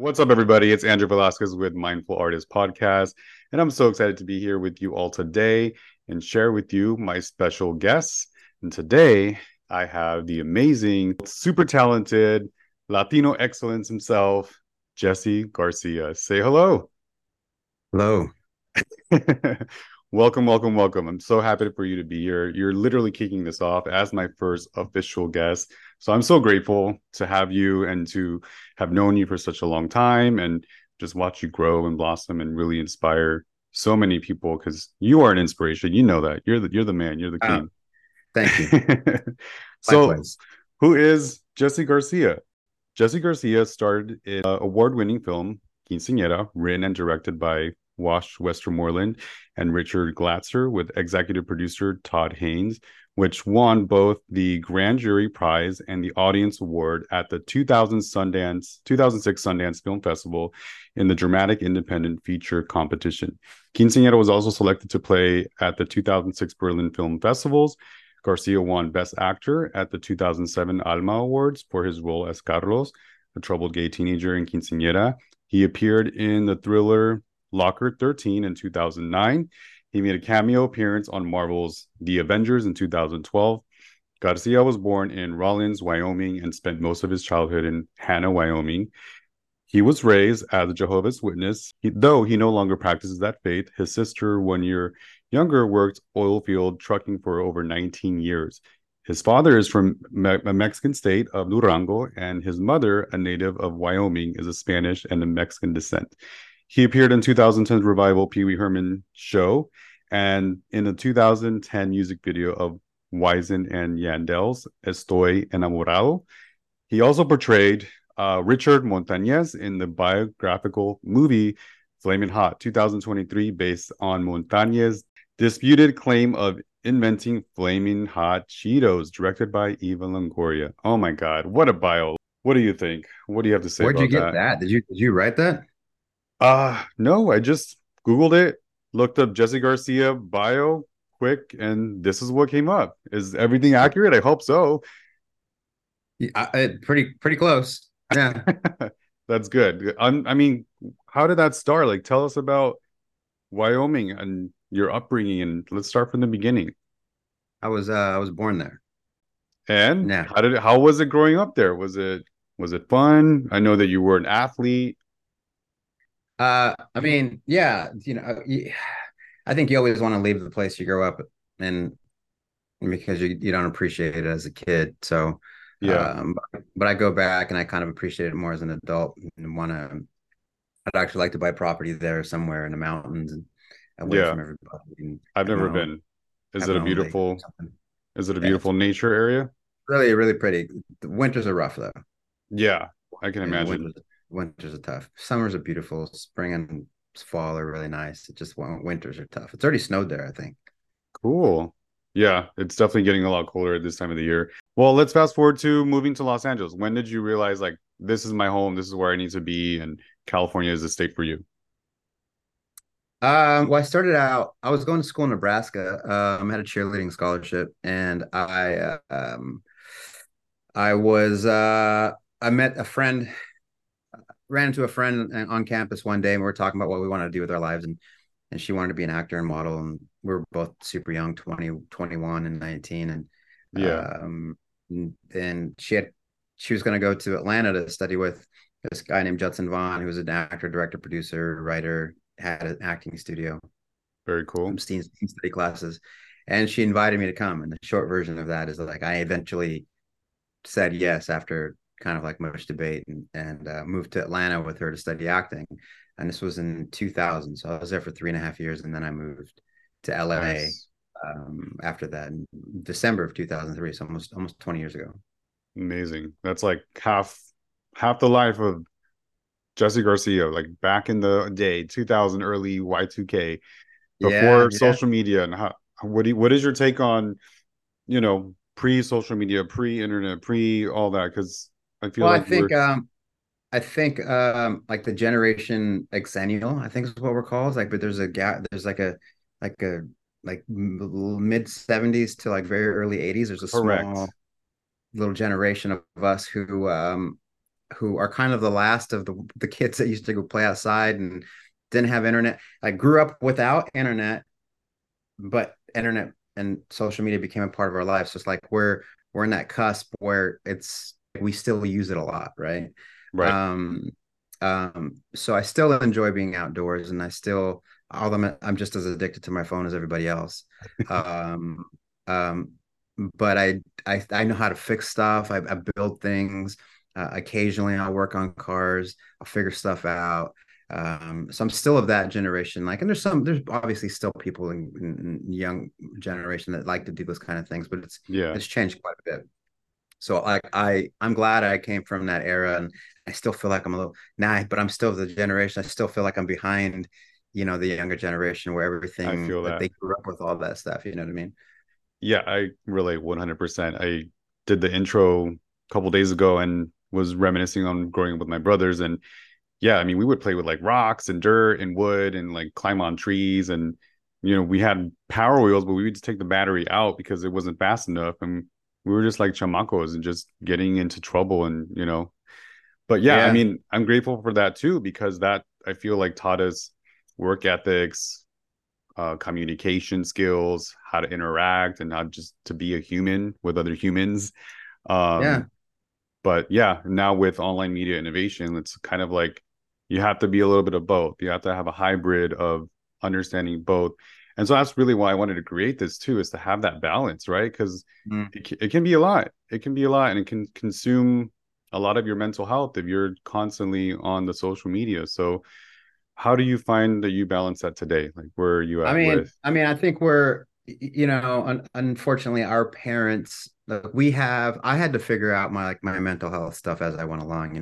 What's up, everybody? It's Andrew Velasquez with Mindful Artist Podcast, and I'm so excited to be here with you all today and share with you my special guests. And today, I have the amazing, super talented Latino excellence himself, Jesse Garcia. Say hello. Hello. Welcome, welcome, welcome. I'm so happy for you to be here. You're literally kicking this off as my first official guest. So I'm so grateful to have you and to have known you for such a long time and just watch you grow and blossom and really inspire so many people because you are an inspiration. You know that. You're the man, you're the Uh, king. Thank you. So Likewise. who is Jesse Garcia? Jesse Garcia starred in an award-winning film, Quinceañera, written and directed by Wash Westermoreland and Richard Glatzer, with executive producer Todd Haynes, which won both the Grand Jury Prize and the Audience Award at the 2006 Sundance Film Festival in the Dramatic Independent Feature Competition. Quinceañera was also selected to play at the 2006 Berlin Film Festivals. Garcia won Best Actor at the 2007 Alma Awards for his role as Carlos, a troubled gay teenager in Quinceañera. He appeared in the thriller Locker 13 in 2009. He made a cameo appearance on Marvel's The Avengers in 2012. Garcia was born in Rawlins, Wyoming, and spent most of his childhood in Hanna, Wyoming. He was raised as a Jehovah's Witness. Though he no longer practices that faith, his sister, 1 year younger, worked oil field trucking for over 19 years. His father is from a Mexican state of Durango, and his mother, a native of Wyoming, is of Spanish and of Mexican descent. He appeared in 2010's revival Pee Wee Herman show and in the 2010 music video of Wisin and Yandel's Estoy Enamorado. He also portrayed Richard Montañez in the biographical movie Flamin' Hot 2023, based on Montañez's disputed claim of inventing flaming hot Cheetos, directed by Eva Longoria. Oh my God, what a bio. What do you think? What do you have to say Where'd you about get that? that? Did you write that? No, I just Googled it, looked up Jesse Garcia bio quick, and this is what came up. Is everything accurate? I hope so. Pretty close. Yeah. That's good. I mean, how did that start? Like, tell us about Wyoming and your upbringing, and let's start from the beginning. I was born there. And Yeah. how was it growing up there? Was it fun? I know that you were an athlete. I mean, yeah, I think you always want to leave the place you grow up in because you don't appreciate it as a kid. So, Yeah, but I go back and I kind of appreciate it more as an adult and I'd actually like to buy property there somewhere in the mountains and away yeah. from everybody and I've have never been. Is have it my a own lake or beautiful something. is it a Yeah, it's beautiful nature area? really, really pretty. The winters are rough though. Yeah, I can Yeah, imagine. winters are tough. Summers are beautiful. Spring and fall are really nice. It just winters are tough. It's already snowed there, I think. Cool. Yeah, it's definitely getting a lot colder at this time of the year. Well, let's fast forward to moving to Los Angeles. When did you realize like this is my home, this is where I need to be, and California is the state for you? Well, I started out. I was going to school in Nebraska. I had a cheerleading scholarship, and I met a friend, ran into a friend on campus one day, and we were talking about what we wanted to do with our lives, and she wanted to be an actor and model, and we were both super young, 20, 21, and 19, Yeah, and she was going to go to Atlanta to study with this guy named Judson Vaughn, who was an actor, director, producer, writer, had an acting studio, very cool. some teen study classes, and she invited me to come. And the short version of that is like I eventually said yes after kind of like much debate and moved to Atlanta with her to study acting. And this was in 2000. So I was there for 3.5 years. And then I moved to LA Nice. after that in December of 2003. So almost 20 years ago. Amazing. That's like half the life of Jesse Garcia, like back in the day, 2000, early Y2K, Yeah. before Yeah. social media. And what is your take on, pre-social media, pre-internet, pre all that? Because I feel Well, like we're I think like the generation Xennial, I think is what we're called. Like, but there's a gap, there's like a mid 70s to like very early 80s. There's a correct. small little generation of us who who are kind of the last of the kids that used to go play outside and didn't have internet. I grew up without internet, but internet and social media became a part of our lives. So it's like we're in that cusp where it's we still use it a lot, right? Right. Um, so I still enjoy being outdoors, and I still, although I'm just as addicted to my phone as everybody else. Um, um, but I know how to fix stuff. I build things. Occasionally, I'll work on cars. I'll figure stuff out. So I'm still of that generation. Like, and there's obviously still people in young generation that like to do those kind of things, but Yeah. it's changed quite a bit. So I'm glad I came from that era, and I still feel like I'm a little but I'm still the generation. I still feel like I'm behind, the younger generation where I everything feel like that. they grew up with all that stuff. You know what I mean? Yeah, I relate 100%. I did the intro a couple days ago and was reminiscing on growing up with my brothers. And yeah, I mean, we would play with like rocks and dirt and wood and like climb on trees. And, we had power wheels, but we would just take the battery out because it wasn't fast enough. And we were just like chamacos and just getting into trouble. But yeah, I Yeah, mean, I'm grateful for that too, because that I feel like taught us work ethics, communication skills, how to interact, and not just to be a human with other humans. yeah, Um, but yeah, now with online media innovation, it's kind of like you have to be a little bit of both. You have to have a hybrid of understanding both. And so that's really why I wanted to create this too, is to have that balance, right? Because mm. it can be a lot. It can be a lot, and it can consume a lot of your mental health if you're constantly on the social media. So how do you find that you balance that today? Like, where are you I at mean, with? I mean, I think unfortunately, our parents, like, I had to figure out my mental health stuff as I went along.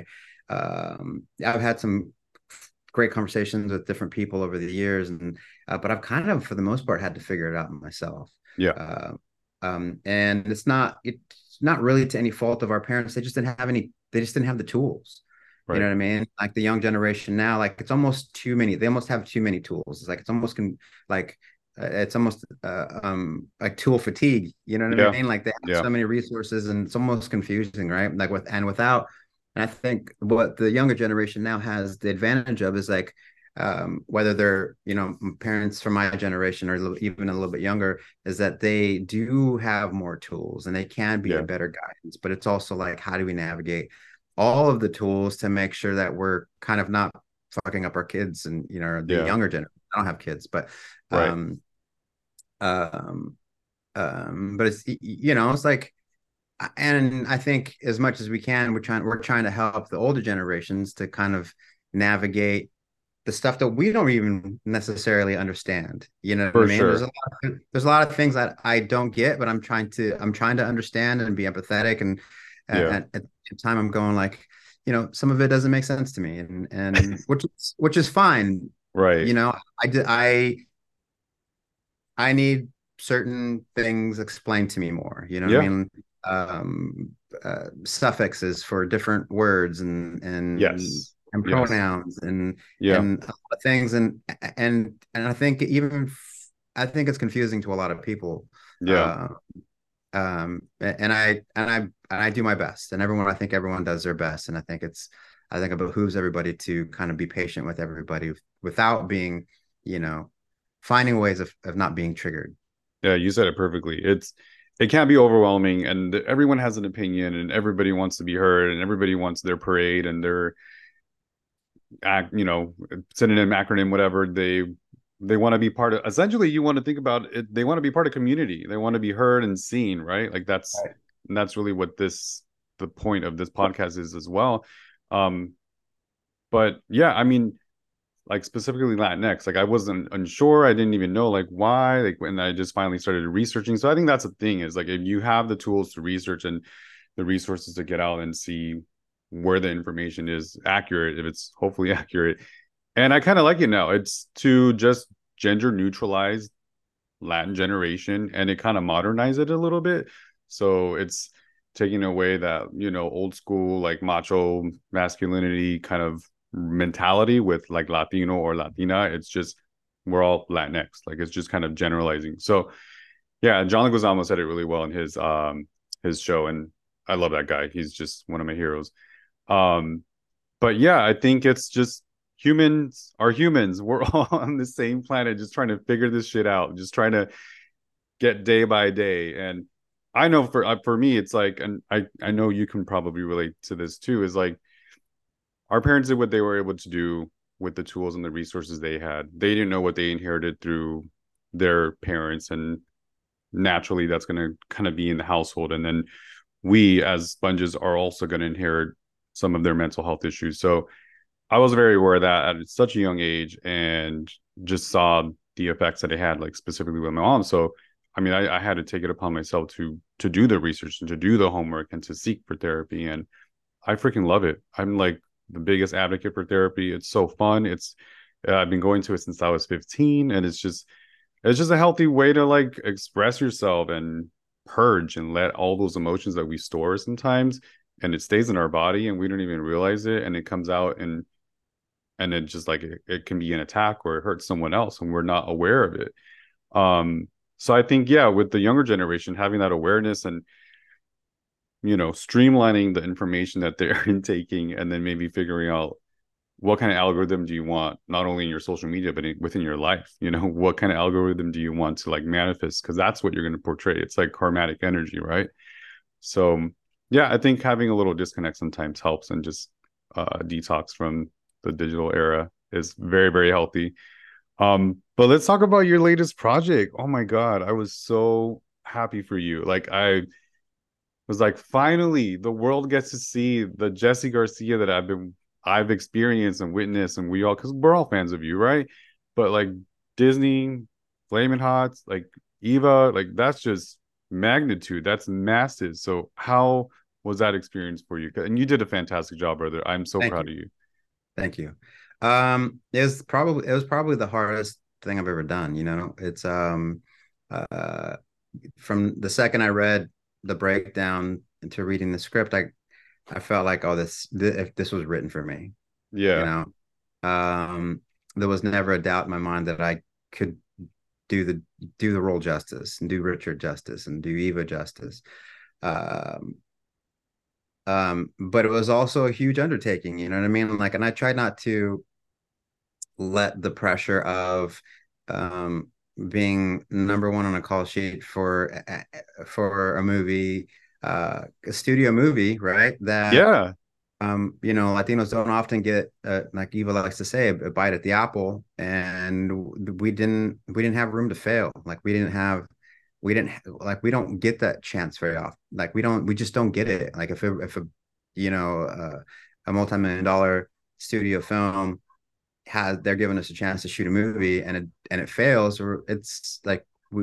I've had some great conversations with different people over the years, but I've kind of, for the most part, had to figure it out myself. Yeah, Uh, and it's not really to any fault of our parents. They just didn't have the tools. You know right. what I mean? Like the young generation now, like it's almost too many. They almost have too many tools. It's like like it's almost like tool fatigue. You know what I Yeah, mean? Like they have yeah, so many resources, and it's almost confusing, right? Like without. And I think what the younger generation now has the advantage of is like whether they're parents from my generation or even a little bit younger, is that they do have more tools and they can be a yeah, better guidance. But it's also like, how do we navigate all of the tools to make sure that we're kind of not fucking up our kids and the yeah. younger generation. I don't have kids, but Right. um um but it's like, and I think as much as we can, we're trying to help the older generations to kind of navigate the stuff that we don't even necessarily understand. You know what I For mean? sure. There's a lot of things that I don't get, but I'm trying to understand and be empathetic, and Yeah. at the time I'm going like, some of it doesn't make sense to me, and which is fine. Right. You know, I need certain things explained to me more. You know what I Yeah. mean? Suffixes for different words Yes. and Yes. pronouns Yeah. and a lot of things, and I think it's confusing to a lot of people. Yeah. Uh, and I do my best, and I think everyone does their best, and I think it behooves everybody to kind of be patient with everybody without being, you know, finding ways of not being triggered. Yeah. You said it perfectly. It can be overwhelming, and everyone has an opinion, and everybody wants to be heard, and everybody wants their parade and their synonym, acronym, whatever. They want to be part of. Essentially, you want to think about it. They want to be part of community. They want to be heard and seen, right? Like Right. that's really what the point of this podcast is as well. Um, but yeah, I mean, like specifically Latinx, like I wasn't unsure. I didn't even know like why. Like when I just finally started researching. So I think that's the thing is like if you have the tools to research and the resources to get out and see where the information is accurate, if it's hopefully accurate. And I kind of like it now. It's to just gender neutralize Latin generation and it kind of modernize it a little bit. So it's taking away that, old school, like macho masculinity kind of mentality with like Latino or Latina. It's just, we're all Latinx. Like it's just kind of generalizing. So yeah, John Leguizamo said it really well in his show. And I love that guy. He's just one of my heroes. Um, but yeah, I think it's just humans are humans. We're all on the same planet, just trying to figure this shit out, just trying to get day by day. And I know for me, it's like, and I know you can probably relate to this too. Is like our parents did what they were able to do with the tools and the resources they had. They didn't know what they inherited through their parents, and naturally, that's going to kind of be in the household. And then we, as sponges, are also going to inherit some of their mental health issues. So I was very aware of that at such a young age, and just saw the effects that it had, like specifically with my mom. So, I mean, I had to take it upon myself to do the research and to do the homework and to seek for therapy. And I freaking love it. I'm like the biggest advocate for therapy. It's so fun. It's I've been going to it since I was 15, and it's just a healthy way to like express yourself and purge and let all those emotions that we store sometimes, and it stays in our body and we don't even realize it, and it comes out, and it just like it can be an attack or it hurts someone else and we're not aware of it. So I think, yeah, with the younger generation having that awareness and streamlining the information that they're intaking, and then maybe figuring out what kind of algorithm do you want, not only in your social media but within your life. What kind of algorithm do you want to like manifest, because that's what you're going to portray. It's like karmatic energy, right? So yeah, I think having a little disconnect sometimes helps, and just detox from the digital era is very, very healthy. But let's talk about your latest project. Oh my God, I was so happy for you. Like, I was like, finally, the world gets to see the Jesse Garcia that I've experienced and witnessed, and because we're all fans of you, right? But like Disney, Flamin' Hot, like Eva, like that's just magnitude. That's massive. So how was that experience for you? And you did a fantastic job, brother. I'm so Thank proud you. of you. Thank you. It was probably the hardest thing I've ever done. It's uh from the second I read the breakdown into reading the script, I felt like, oh, if this was written for me, you Yeah. know. Um, there was never a doubt in my mind that I could do the do the role justice and do Richard justice and do Eva justice. Um, but it was also a huge undertaking, you know what I mean? Like, and I tried not to let the pressure of um, being number one on a call sheet for a movie, a studio movie, right? That Yeah. Latinos don't often get, like Eva likes to say, a bite at the apple, and we didn't have room to fail. Like we don't get that chance very often. Like we just don't get it. Like if you know a multi-million dollar studio film they're giving us a chance to shoot a movie, and it fails, or it's like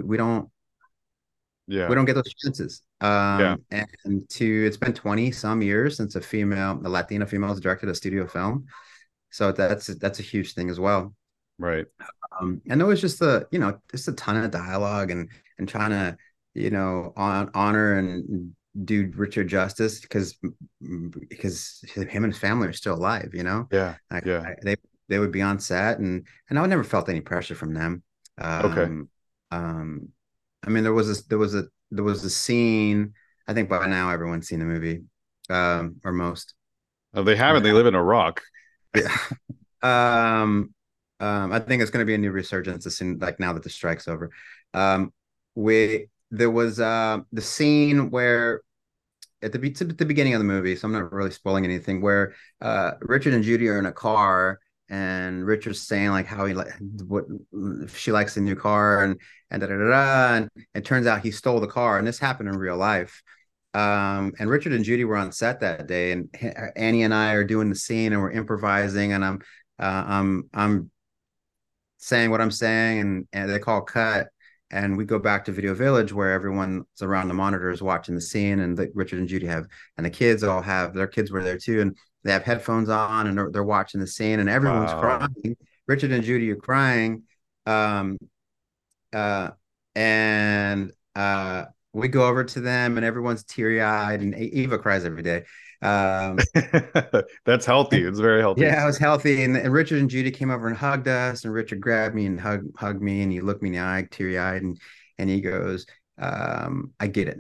we Yeah. don't get those chances. Yeah. And it's been 20 some years since a Latina female has directed a studio film. So that's a huge thing as well. Right. And there was just a ton of dialogue, and trying to, honor and do Richard justice, because him and his family are still alive, Yeah. like Yeah. they would be on set, and I never felt any pressure from them. Okay. Um, um, I mean, there was a scene. I think by now everyone's seen the movie, or most. They haven't. They live in a rock. Yeah. Um, I think it's going to be a new resurgence as soon, like now that the strike's over. We There was the scene where at the beginning of the movie, so I'm not really spoiling anything, where Richard and Judy are in a car, and Richard's saying like how he like what she likes the new car, and da da da da, and it turns out he stole the car, and this happened in real life. And Richard and Judy were on set that day, and Annie and I are doing the scene, and we're improvising, and I'm saying what I'm saying, and they call cut, and we go back to Video Village where everyone's around the monitors watching the scene, and Richard and Judy and the kids all have their kids were there too, and they have headphones on, and they're watching the scene, and everyone's Wow. crying. Richard and Judy are crying, um, uh, and we go over to them, and everyone's teary eyed, and Eva cries every day. Um, That's healthy. It's very healthy. yeah, I was healthy, and Richard and Judy came over and hugged us, and Richard grabbed me and hugged me, and he looked me in the eye, teary eyed, and he goes, "I get it now.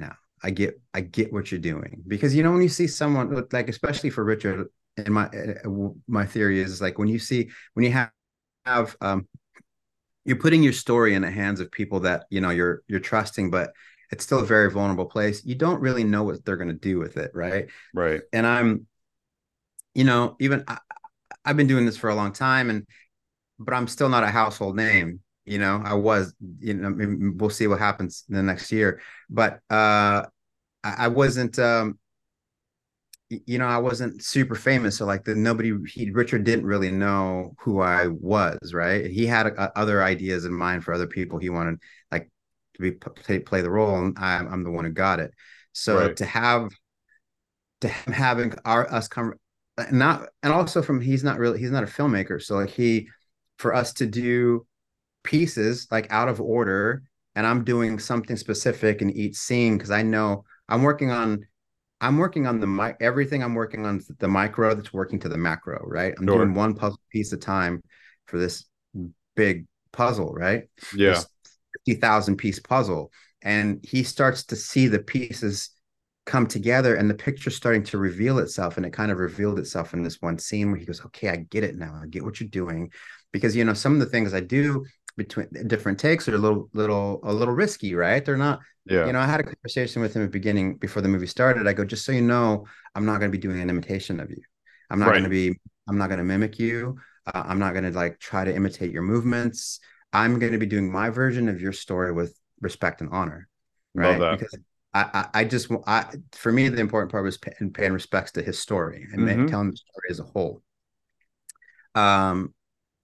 I get what you're doing. Because, you know, when you see someone like, especially for Richard, and my theory is like, when you have you're putting your story in the hands of people that, you know, you're trusting, but it's still a very vulnerable place. You don't really know what they're going to do with it, right? Right. And I'm, you know, I've been doing this for a long time, and but I'm still not a household name. You know, I was, you know, we'll see what happens in the next year. But I wasn't, you know, I wasn't super famous. So like Richard didn't really know who I was, right? He had other ideas in mind for other people. He wanted like play the role, and I'm the one who got it. So Right. to him having us come, not, and also from, he's not a filmmaker, so like for us to do pieces like out of order, and I'm doing something specific in each scene because I know I'm working on everything. I'm working on the micro that's working to the macro, right? I'm doing Sure. one puzzle piece at a time for this big puzzle, right? Yeah. This 50,000 piece puzzle. And he starts to see the pieces come together, and the picture's starting to reveal itself. And it kind of revealed itself in this one scene where he goes, okay, I get it now. I get what you're doing. Because, you know, some of the things I do between different takes are a little risky, right? They're not, Yeah. you know, I had a conversation with him at the beginning before the movie started. I go, just so you know, I'm not going to be doing an imitation of you. I'm not going Right. to be, I'm not going to mimic you. I'm not going to like try to imitate your movements. I'm going to be doing my version of your story with respect and honor, Love right? that. Because I just, for me, the important part was paying respects to his story and Mm-hmm. telling the story as a whole. Um,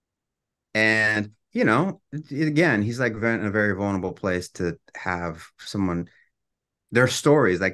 and you know, again, he's like in a very vulnerable place to have someone, their stories, like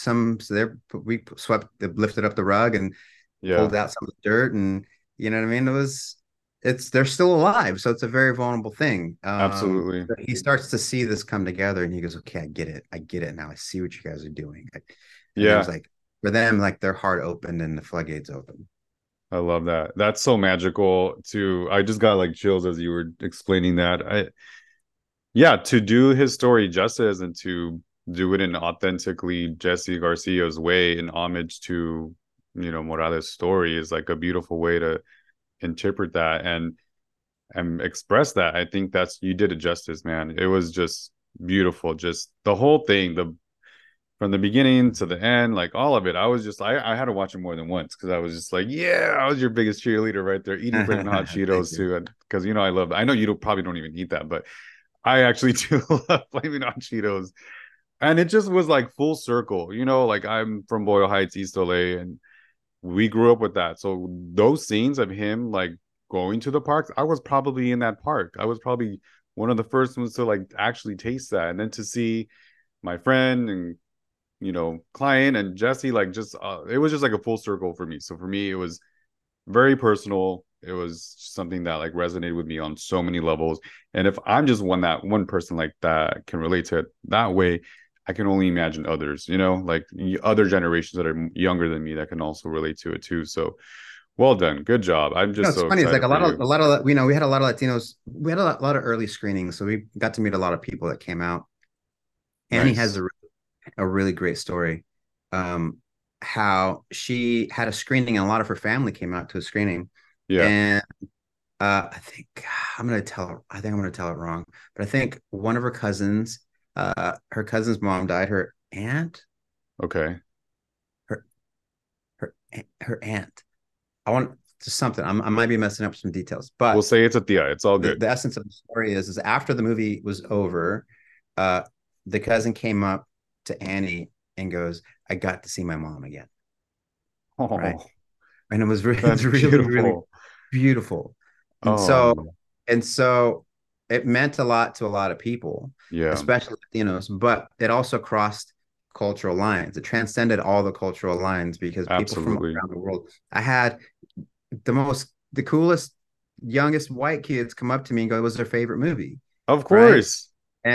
we swept, lifted up the rug and Yeah. pulled out some of the dirt, and you know what I mean. They're still alive, so it's a very vulnerable thing. Absolutely. But he starts to see this come together, and he goes, "Okay, I get it now. I see what you guys are doing." And it was Yeah. like, for them, like their heart opened and the floodgates opened. I love that. That's so magical too. I just got like chills as you were explaining that. Yeah, to do his story justice and to do it in authentically Jesse Garcia's way in homage to, you know, Morales' story is like a beautiful way to interpret that and express that. I think that's you did it justice, man. It was just beautiful. Just the whole thing, the from the beginning to the end, like all of it. I had to watch it more than once because I was just like, yeah, I was your biggest cheerleader right there, eating flaming hot Thank Cheetos you. too. Because you know I love I know you don't, probably don't even eat that, but I actually do love flaming hot Cheetos. And it just was like full circle, you know, like I'm from Boyle Heights, East LA, and we grew up with that. So those scenes of him like going to the parks, I was probably in that park. I was probably one of the first ones to like actually taste that. And then to see my friend and you know client and Jesse like just it was just like a full circle for me. So for me it was very personal. It was something that like resonated with me on so many levels. And if I'm just one person like that can relate to it that way, I can only imagine others, you know, like other generations that are younger than me that can also relate to it too. So well done. Good job. I'm You know, just it's so funny. It's like excited for you. a lot of, you know, we had a lot of Latinos. We had a lot of early screenings, so we got to meet a lot of people that came out. Annie has Nice. a really great story. Um, how she had a screening, and a lot of her family came out to a screening, Yeah. and I think I think I'm gonna tell it wrong, but I think one of her cousin's mom died. Her aunt, Okay. her her her aunt. I want just something. I might be messing up some details, We'll but say it's a Thea. It's all good. the essence of the story is after the movie was over, uh, the cousin came up to Annie and goes, "I got to see my mom again," right? Oh, And it's that's really, really beautiful. beautiful. And so Oh, and so it meant a lot to a lot of people, yeah, especially Latinos, but it also crossed cultural lines. It transcended all the cultural lines because people from absolutely. around the world. I had the coolest, youngest white kids come up to me and go, "It was their favorite movie," Of right? course.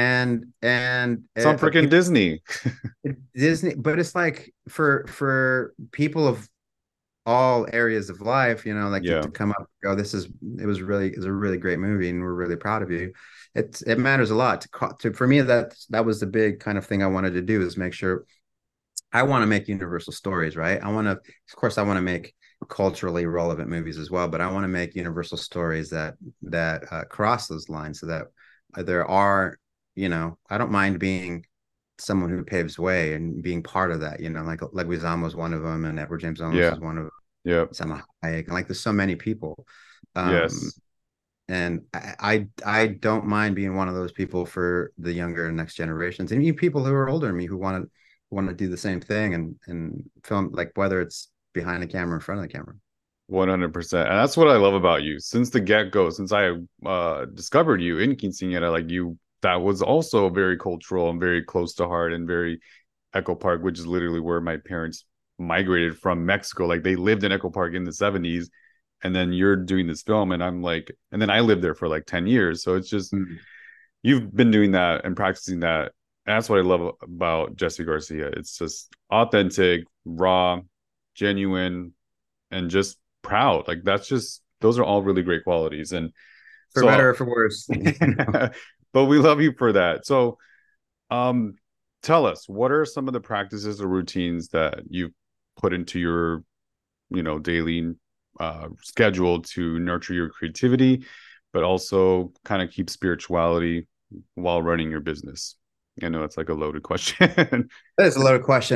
And It's on freaking Disney. Disney, but it's like for people of all areas of life, you know, like Yeah. to come up, go, it was a really great movie, and we're really proud of you. It matters a lot to for me. That was the big kind of thing I wanted to do, is make sure I want to make universal stories, right? Of course, I want to make culturally relevant movies as well, but I want to make universal stories that cross those lines, so that there are, you know, I don't mind being someone who paves way and being part of that, you know, like Leguizamo was one of them, and Edward James Olmos Yeah. is one of them, Yeah. Selma Hayek, and like there's so many people. Um, Yes. and I don't mind being one of those people for the younger and next generations, and even people who are older than me who want to do the same thing and film, like whether it's behind the camera or in front of the camera. 100%. And that's what I love about you. Since the get-go, since I discovered you in Quinceañera, like you, that was also very cultural and very close to heart and very Echo Park, which is literally where my parents migrated from Mexico. Like they lived in Echo Park in the 70s. And then you're doing this film, and I'm like, and then I lived there for like 10 years. So it's just, Mm. you've been doing that and practicing that. And that's what I love about Jesse Garcia. It's just authentic, raw, genuine, and just proud. Like that's just, those are all really great qualities. And For so better or for worse, you know. but we love you for that. So um tell us, what are some of the practices or routines that you've put into your, daily schedule to nurture your creativity, but also kind of keep spirituality while running your business? I know it's like a loaded question. That is a loaded question.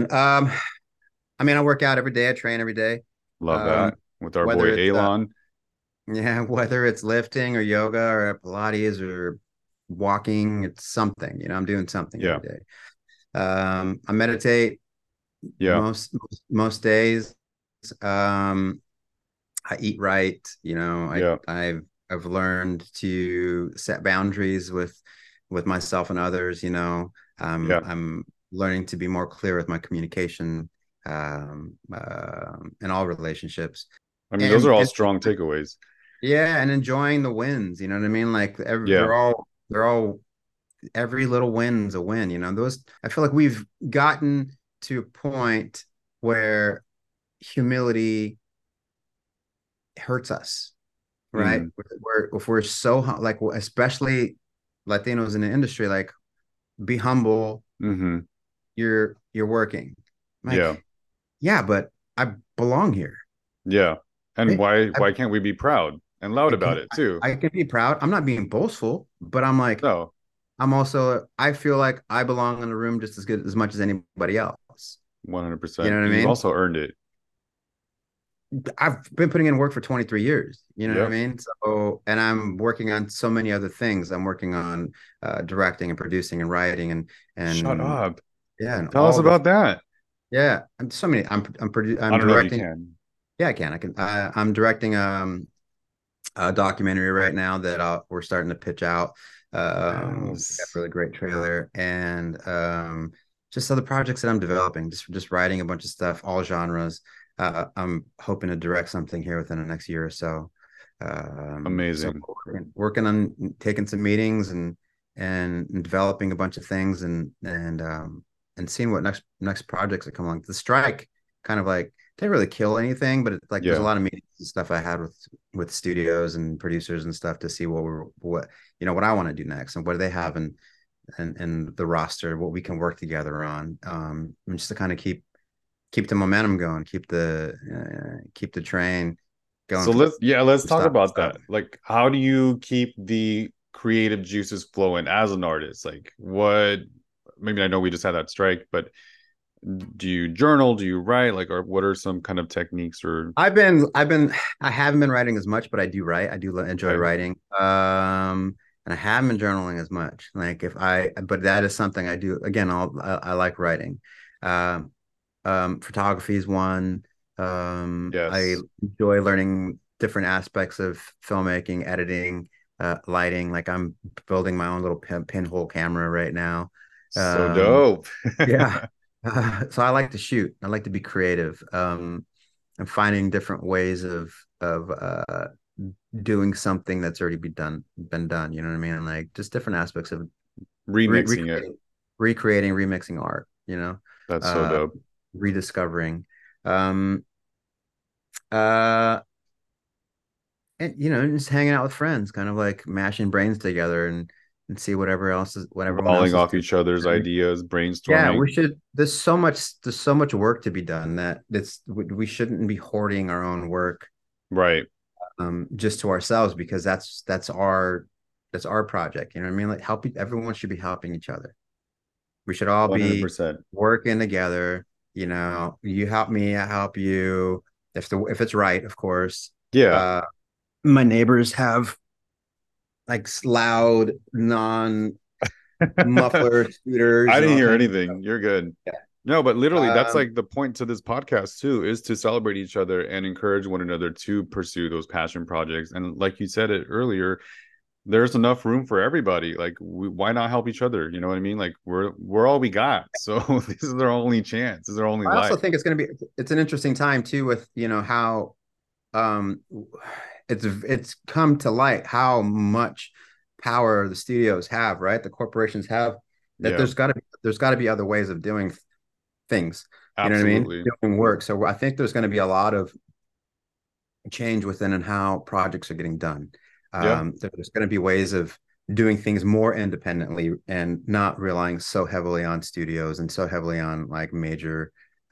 I mean, I work out every day. I train every day. Love Um, that with our whether boy it's Elon. yeah, whether it's lifting or yoga or Pilates or walking, it's something. You know, I'm doing something Yeah. every day. I meditate Yeah. most days. Um, I eat right. You know, Yeah. I've learned to set boundaries with myself and others. You know, Yeah. I'm learning to be more clear with my communication in all relationships, I mean, those are and all and strong takeaways. yeah, and enjoying the wins. You know what I mean? Like Yeah. they're all every little win's a win. You know, those I feel like we've gotten to a point where humility hurts us, right? Mm-hmm. If we're so like, especially Latinos in the industry, like be humble. Mm-hmm. You're working. Like, Yeah. yeah, but I belong here. Yeah. And Right? why can't we be proud and loud I about can it too? I can be proud. I'm not being boastful, but I'm like, No, I'm also, I feel like I belong in the room just as good as much as anybody else. You know 100%. what I And you've mean? also earned it. I've been putting in work for 23 years. You know what I Yep. mean? So, and I'm working on so many other things. I'm working on directing and producing and writing Shut and up. yeah, and Tell us all the about that. yeah. And so many. I I'm don't know if you directing. can. Yeah, I can. I'm directing a documentary right now that we're starting to pitch out. We got a Yes. really great trailer and just other projects that I'm developing. Just writing a bunch of stuff, all genres. I'm hoping to direct something here within the next year or so. So Amazing. working on taking some meetings and developing a bunch of things and seeing what next projects that come along. The strike kind of like didn't really kill anything, but it's like there's a Yeah. lot of meetings and stuff I had with studios and producers and stuff to see what what I want to do next and what do they have in the roster, what we can work together on, and just to kind of keep the momentum going, keep the train going So from let's talk stop to about stop. that. Like, how do you keep the creative juices flowing as an artist? Like, maybe I know we just had that strike, but do you journal? Do you write? Like, or what are some kind of techniques or, I haven't been writing as much, but I do write. I do enjoy okay. writing. And I haven't been journaling as much. But that is something I do. Again, I like writing. Um, Photography is one. I Yes. enjoy learning different aspects of filmmaking, editing, lighting. Like I'm building my own little pinhole camera right now. So Um, dope. yeah. So I like to shoot. I like to be creative. And finding different ways of doing something that's already been done. You know what I mean? And like just different aspects of Remixing it. recreating, remixing art. You know, That's so uh, dope. rediscovering. Um, Uh, and just hanging out with friends, kind of like mashing brains together and see what everyone else Balling is off doing. each other's ideas, Yeah, brainstorming. we should. There's so much work to be done that we shouldn't be hoarding our own work Right. just to ourselves because that's our project. You know what I mean? Like everyone should be helping each other. We should all be 100%. working together. You help me, I help you. If it's right, of course. Yeah. Uh, my neighbors have like loud non muffler I scooters and didn't all hear kinds of anything. stuff. You're good. No, but literally, that's Um, like the point to this podcast too, is to celebrate each other and encourage one another to pursue those passion projects. And like you said it earlier, there's enough room for everybody. Like, why not help each other? You know what I mean? Like, we're all we got. So this is our only chance. This is our only I also life. think it's an interesting time too with how um it's come to light how much power the studios have, right? The corporations have that Yeah, there's got to be other ways of doing things. You know what I mean? absolutely. Doing work. So I think there's going to be a lot of change within and how projects are getting done. Yeah. There's going to be ways of doing things more independently and not relying so heavily on studios and so heavily on like major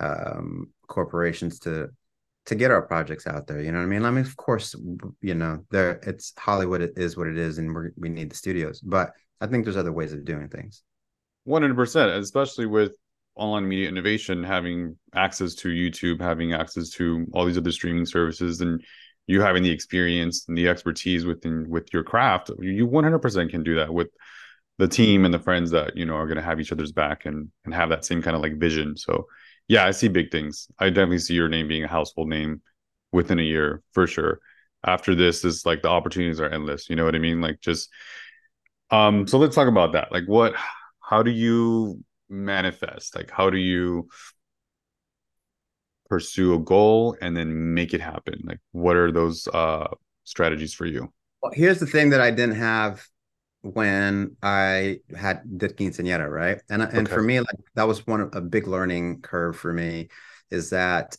corporations to get our projects out there. You know what I mean? I mean, of course, there it's Hollywood. It is what it is, and we need the studios. But I think there's other ways of doing things. 100%, especially with online media innovation, having access to YouTube, having access to all these other streaming services, and you having the experience and the expertise with your craft, you 100% can do that with the team and the friends that are going to have each other's back and have that same kind of like vision. So yeah, I see big things. I definitely see your name being a household name within a year for sure. After this is like the opportunities are endless. You know what I mean? Like just so let's talk about that. Like how do you manifest? Like how do you pursue a goal and then make it happen? Like what are those strategies for you? Well, here's the thing that I didn't have when I had did quinceañera, right? And Okay. for me, like that was a big learning curve for me, is that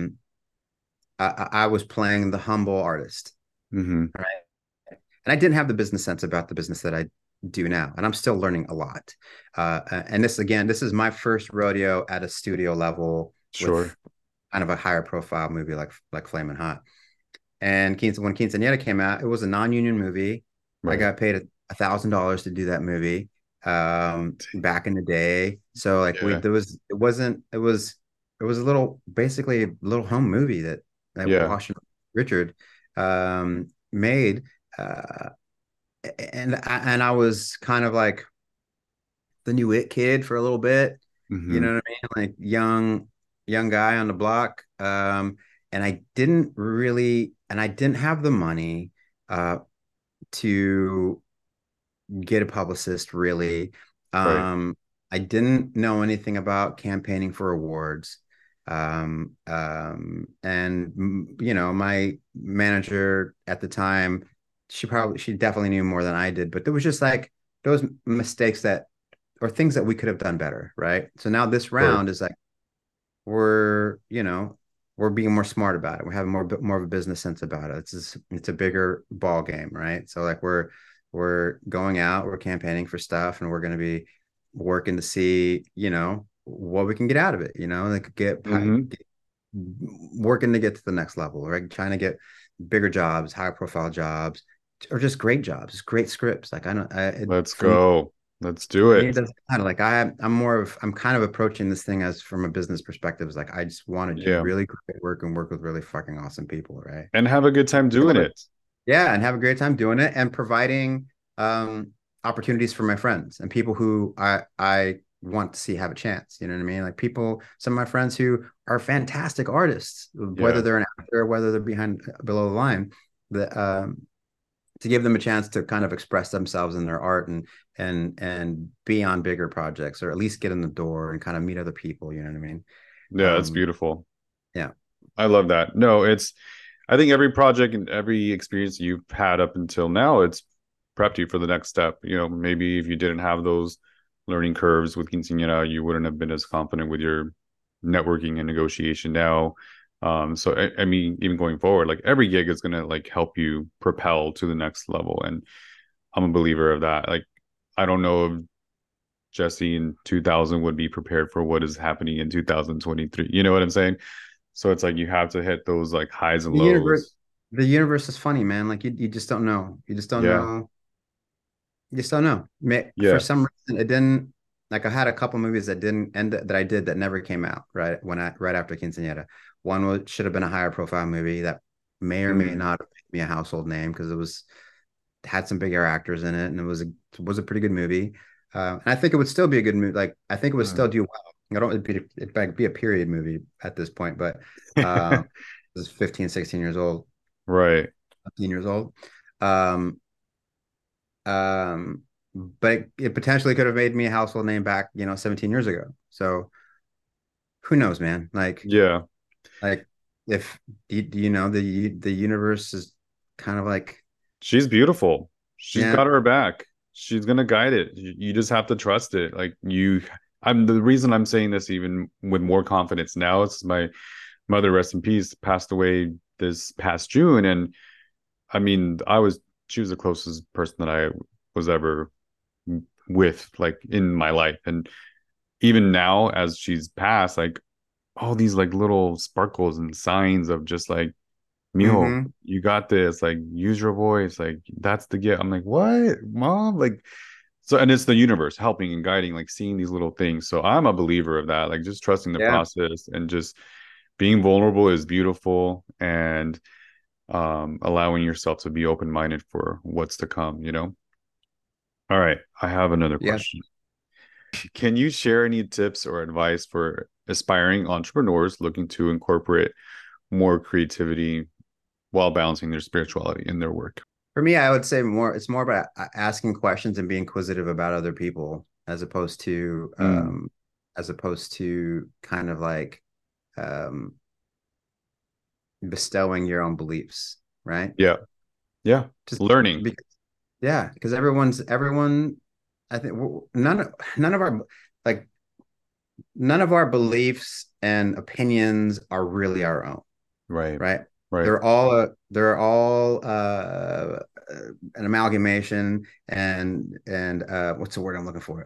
I was playing the humble artist, Mm-hmm. right? And I didn't have the business sense about the business that I do now, and I'm still learning a lot. And this is my first rodeo at a studio level with Sure. kind of a higher profile movie like Flamin' Hot. And when Quinceañera came out, it was a non-union movie. I Right. got paid $1,000 to do that movie back in the day. So like Yeah. it was a little basically a little home movie that Yeah. Wash and Richard made. Uh, and I was kind of like the new it kid for a little bit. You Mm-hmm. know what I mean? Like young guy on the block. And I didn't have the money uh to get a publicist really. Right. Um, I didn't know anything about campaigning for awards. And my manager at the time, she definitely knew more than I did, but there was just like those mistakes that or things that we could have done better, right? So now this Sure. round is like we're we're being more smart about it. We're having more of a business sense about it. It's a bigger ball game, right? So like we're going out, we're campaigning for stuff, and we're going to be working to see what we can get out of it. Like Mm-hmm. working to get to the next level, right? Trying to get bigger jobs, higher profile jobs, or just great jobs, great scripts. Like I don't, I, it, Let's go. Let's do for me, it. it doesn't matter. Like I'm kind of approaching this thing as from a business perspective. It's like I just want to do Yeah. really great work and work with really fucking awesome people, right? And have a good time doing it. Yeah, and have a great time doing it and providing opportunities for my friends and people who I want to see have a chance. You know what I mean? Like some of my friends who are fantastic artists, whether Yeah. they're an actor or whether they're below the line, that to give them a chance to kind of express themselves in their art and be on bigger projects or at least get in the door and kind of meet other people. You know what I mean? Yeah, it's Um, beautiful. yeah. I love that. No, I think every project and every experience you've had up until now, it's prepped you for the next step. Maybe if you didn't have those learning curves with Quinceañera, you wouldn't have been as confident with your networking and negotiation now. So I mean, even going forward, like every gig is gonna like help you propel to the next level, and I'm a believer of that. Like, I don't know if Jesse in 2000 would be prepared for what is happening in 2023. You know what I'm saying? So it's like you have to hit those like highs and The universe, lows. the universe is funny, man. Like you just don't know. You just don't Yeah. know. You just don't know. For Yeah. some reason, it didn't. Like I had a couple movies that didn't end that I did that never came out right after Quinceañera. One was should have been a higher profile movie that may or may Mm, not have made me a household name because it was had some bigger actors in it and it was a pretty good movie. And I think it would still be a good movie. Like I think it would still mm. do well. I don't it'd be a period movie at this point, but um, it was 15, 16 years old, Right. 15 years old. Um, um, but it potentially could have made me a household name back, 17 years ago. So who knows, man? Yeah. Like if you know the universe is kind of like, She's beautiful. She's yeah, got her back. She's gonna guide it. You just have to trust it. Like you, I'm the reason I'm saying this even with more confidence now. It's my mother, rest in peace, passed away this past June, and I mean, she was the closest person that I was ever with, like in my life, and even now as she's passed, like all these like little sparkles and signs of just like, Mijo, mm-hmm, you got this. Like, use your voice. Like, that's the gift. I'm like, what, mom? Like, so, and it's the universe helping and guiding, like seeing these little things. So I'm a believer of that. Like, just trusting the yeah, process and just being vulnerable is beautiful, and allowing yourself to be open minded for what's to come. All right, I have another yeah. question. Can you share any tips or advice for aspiring entrepreneurs looking to incorporate more creativity while balancing their spirituality in their work? For me, I would say it's more about asking questions and being inquisitive about other people Mm, as opposed to kind of like um, bestowing your own beliefs, right? yeah, yeah. Just Learning. because, yeah, because everyone. I think none of our like none of our beliefs and opinions are really our own, Right, right? right. They're all an amalgamation and what's the word I'm looking for?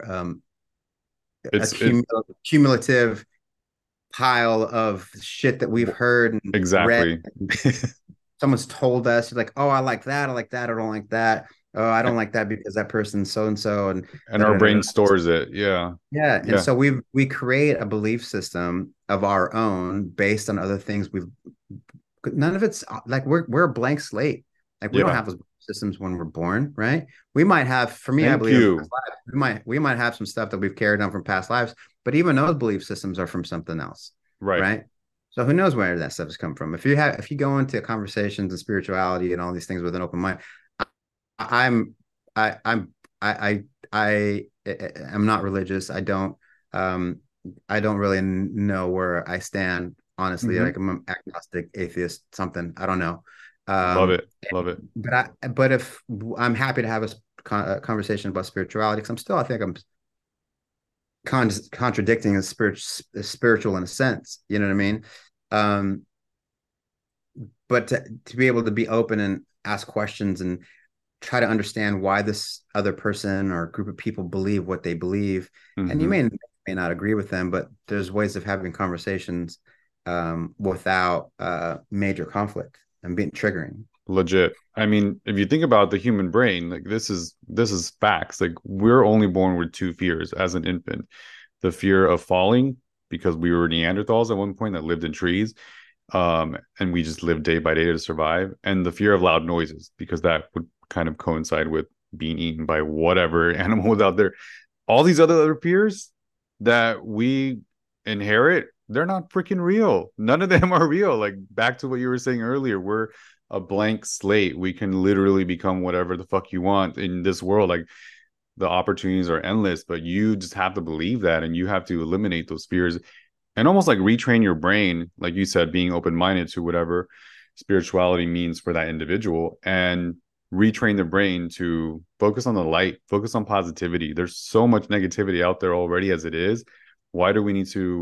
A It's it cumulative pile of shit that we've heard and read. exactly. Someone's told us, like, oh, I like that, I like that, I don't like that. Oh, I don't like that because that person's so and so, and And da, our da, da, da. brain stores it. Yeah, Yeah, and yeah, so we create a belief system of our own based on other things we've none of it's like we're a blank slate. Like we don't yeah. have those systems when we're born, right? We might have, for me, I Thank believe in you. past lives, we might have some stuff that we've carried on from past lives, but even those belief systems are from something else, Right. right? So who knows where that stuff has come from? If you go into conversations and spirituality and all these things with an open mind, I'm I'm I I'm not religious. Um I don't really know where I stand, honestly. Hmm. Like I'm an agnostic, atheist, something. I don't know. Love Um it. Love it. but if I'm happy to have a conversation about spirituality because I think I'm contradicting spiritual in a sense, you know what I mean? Um but to be able to be open and ask questions and try to understand why this other person or group of people believe what they believe. And you Hmm. may not agree with them, but there's ways of having conversations without major conflict and being triggering. Legit. I mean, if you think about the human brain, like this is facts. Like we're only born with two fears as an infant. The fear of falling because we were Neanderthals at one point that lived in trees. And we just lived day by day to survive. And the fear of loud noises because that would kind of coincide with being eaten by whatever animal was out there. All these other fears that we inherit, they're not freaking real. None of them are real. Like back to what you were saying earlier, we're a blank slate. We can literally become whatever the fuck you want in this world. Like the opportunities are endless, but you just have to believe that and you have to eliminate those fears and almost like retrain your brain, like you said, being open minded to whatever spirituality means for that individual and retrain the brain to focus on the light, focus on positivity. There's so much negativity out there already as it is. Why do we need to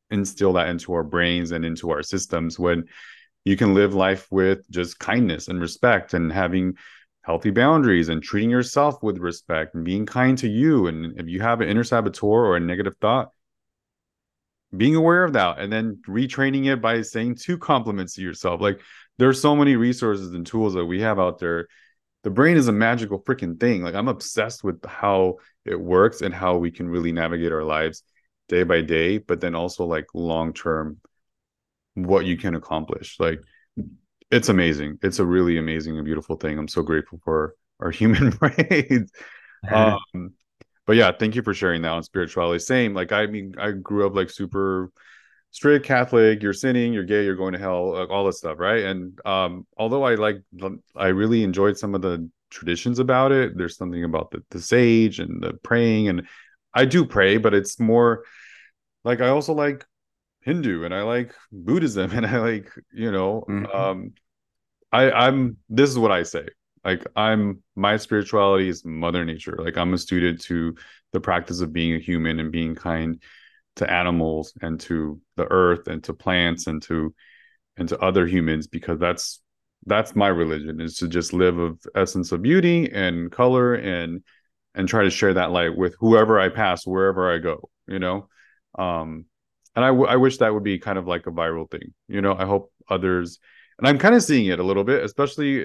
instill that into our brains and into our systems when you can live life with just kindness and respect and having healthy boundaries and treating yourself with respect and being kind to you. And if you have an inner saboteur or a negative thought, being aware of that and then retraining it by saying two compliments to yourself. Like there's so many resources and tools that we have out there. The brain is a magical freaking thing. Like I'm obsessed with how it works and how we can really navigate our lives day by day, but then also like long term, what you can accomplish. Like it's amazing. It's a really amazing and beautiful thing. I'm so grateful for our human brains. Um, but yeah, thank you for sharing that on spirituality. Same, like I mean, I grew up like super strict Catholic. You're sinning, you're gay, you're going to hell, like, all this stuff, right? And although I really enjoyed some of the traditions about it. There's something about the sage and the praying, and I do pray, but it's more like I also like Hindu and I like Buddhism and I like Mhm. I'm this is what I say. Like I'm my spirituality is mother nature. Like I'm a student to the practice of being a human and being kind to animals and to the earth and to plants and to other humans because that's my religion is to just live of essence of beauty and color and try to share that light with whoever I pass wherever I go, um and I wish that would be kind of like a viral thing. I hope others, and I'm kind of seeing it a little bit, especially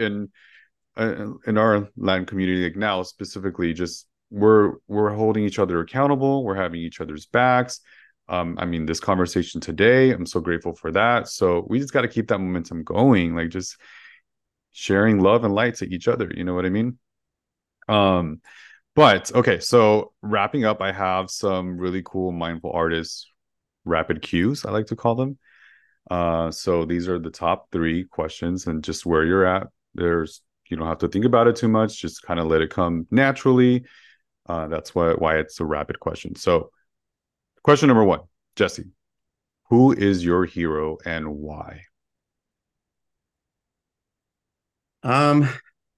in our Latin community, like now specifically, just we're holding each other accountable, we're having each other's backs. I mean, this conversation today, I'm so grateful for that. So we just got to keep that momentum going, like just sharing love and light to each other. You know what I mean? Um, but okay, so wrapping up, I have some really cool mindful artists rapid cues, I like to call them. So these are the top three questions, and just where you're at. There's You don't have to think about it too much. Just kind of let it come naturally. That's why it's a rapid question. So, question number one, Jesse, who is your hero and why? Um,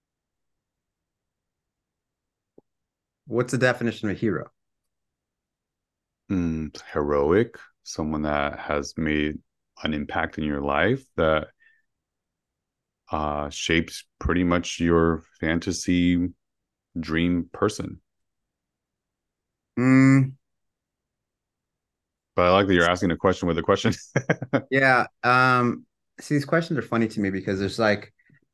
what's the definition of a hero? Heroic, someone that has made an impact in your life that shapes pretty much your fantasy dream person. Mm, But I like that you're asking a question with a question. yeah. See, these questions are funny to me because there's like,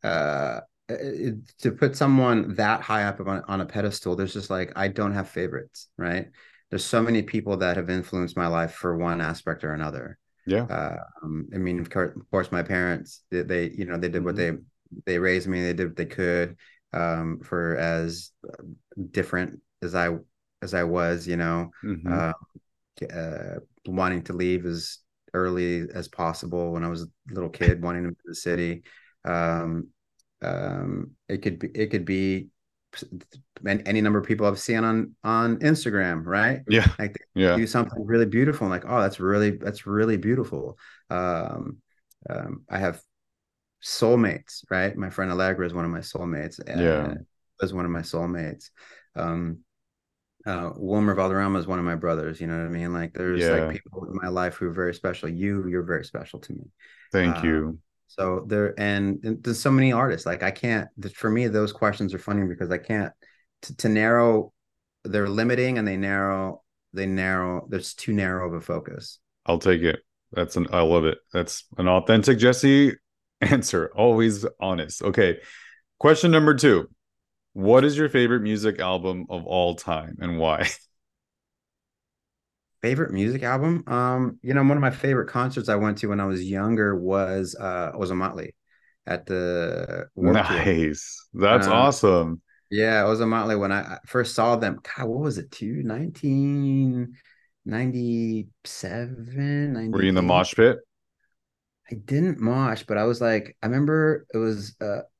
to put someone that high up on a pedestal, there's just like, I don't have favorites, right? There's so many people that have influenced my life for one aspect or another. Yeah. I mean, of course, my parents, they did what Mhm. they raised me, they did what they could, for as different as I was, Mhm. uh, uh, wanting to leave as early as possible when I was a little kid, wanting to move to the city. Um, it could be any number of people I've seen on Instagram, right? Yeah. Like they Yeah. do something really beautiful, and like, oh, that's really beautiful. Um, I have soulmates, right? My friend Allegra is one of my soulmates. Yeah. Was one of my soulmates. Um, Wilmer Valderrama is one of my brothers. You know what I mean? Like, there's like Yeah. people in my life who are very special. You're very special to me. Thank Uh, you. so there, and there's so many artists. Like, I can't. For me, those questions are funny because I can't to narrow. They're limiting, and they narrow. There's too narrow of a focus. I'll take it. I love it. That's an authentic Jesse answer. Always honest. Okay. Question number two. What is your favorite music album of all time and why? Favorite music album? One of my favorite concerts I went to when I was younger was a Motley at the Warped Tour. Nice. That's Uh, awesome. yeah, it was a Motley when I first saw them. God, what was it, 1997, Were you in the 98? mosh pit? I didn't mosh, but I was like, I remember it was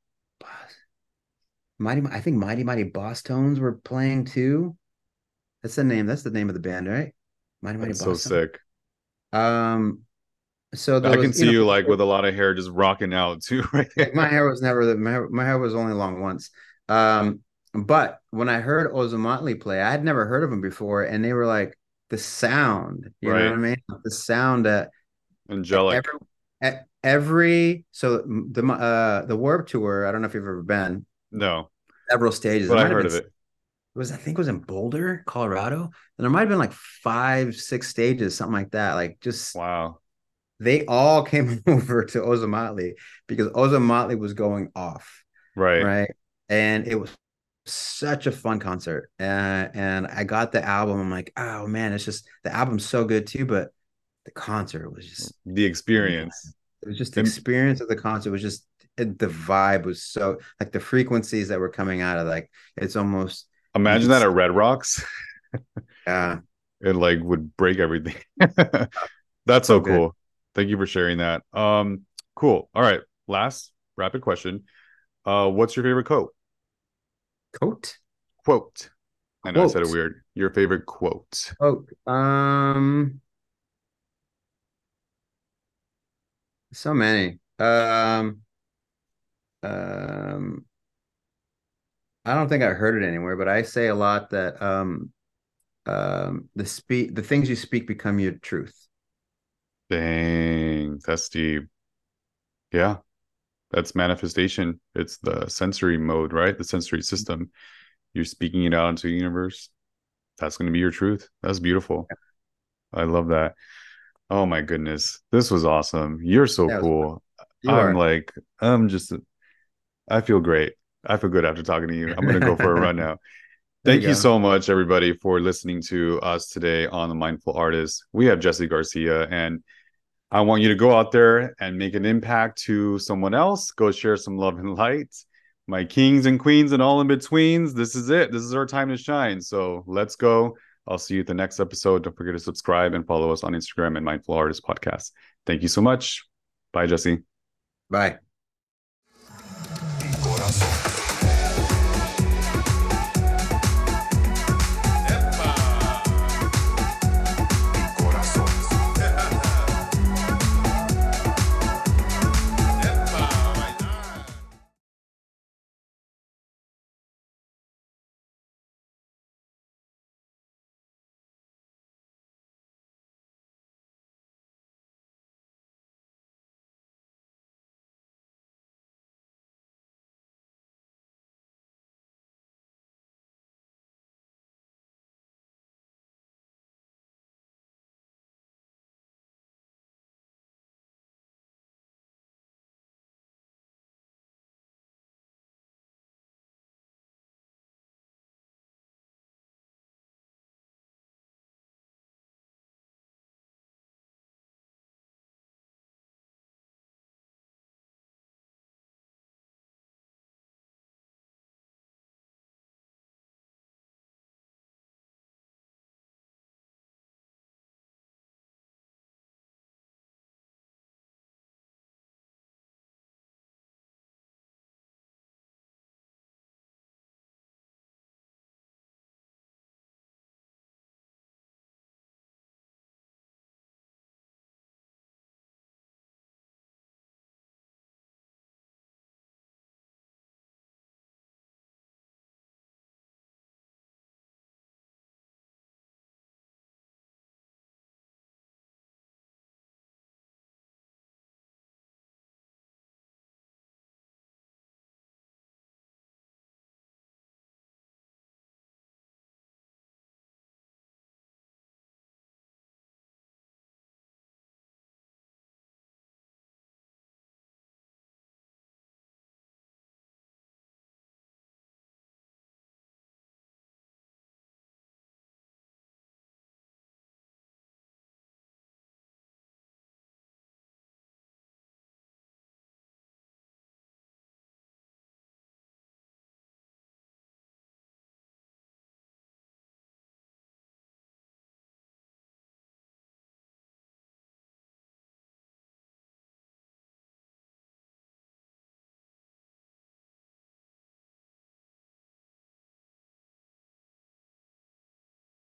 I think Mighty Mighty Boss Tones were playing too. That's the name of the band, right? Mighty Mighty That's so Boss Tones. sick. Um, so there I can was, see you like with a lot of hair just rocking out too, right my there. hair was never my hair was only long once. But when I heard Ozomatli play, I had never heard of him before, and they were like, the sound, you know what Right. I mean? The sound that Angelic. every every so the Warp Tour, I don't know if you've ever been, No, several stages. It but I might have heard been, of it. I think it was in Boulder, Colorado. And there might have been like 5, 6 stages, something like that. Like just Wow. they all came over to Ozomatli because Ozomatli was going off, Right. right? And it was such a fun concert. And I got the album. I'm like, oh man, it's just the album's so good too, but the concert was just, The man, experience. it was just the And experience of the concert was just the vibe was so like the frequencies that were coming out of like it's almost you imagine could that see, at Red Rocks. yeah, It like would break everything. That's so so good. cool. Thank you for sharing that. Cool. All right. Last rapid question. What's your favorite quote? Coat Quote. I know I said it quote weird. Your favorite quote. quote. So many. Um, I don't think I heard it anywhere, but I say a lot that the things you speak become your truth. Dang, that's deep. Yeah, that's manifestation. It's the sensory mode, right? The sensory system. You're speaking it out into the universe. That's going to be your truth. That's beautiful. I love that. Oh my goodness. This was awesome. You're so Yeah, it was fun. cool. You I'm are. like, I'm just, I feel great. I feel good after talking to you. I'm going to go for a run now. There you Thank you go. so much, everybody, for listening to us today on The Mindful Artist. We have Jesse Garcia, and I want you to go out there and make an impact to someone else. Go share some love and light. My kings and queens and all in betweens, this is it. This is our time to shine. So let's go. I'll see you at the next episode. Don't forget to subscribe and follow us on Instagram at Mindful Artist Podcast. Thank you so much. Bye, Jesse. Bye.